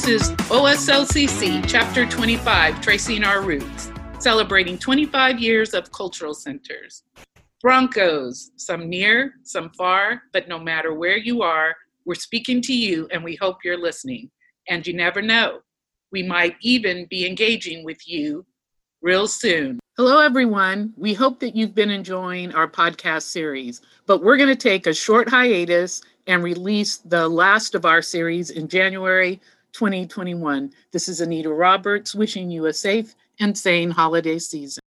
is OSLCC Chapter 25, Tracing Our Roots, celebrating 25 years of cultural centers. Broncos, some near, some far, but no matter where you are, we're speaking to you and we hope you're listening. And you never know, we might even be engaging with you real soon. Hello, everyone. We hope that you've been enjoying our podcast series, but we're going to take a short hiatus and release the last of our series in January 2021. This is Anita Roberts wishing you a safe and sane holiday season.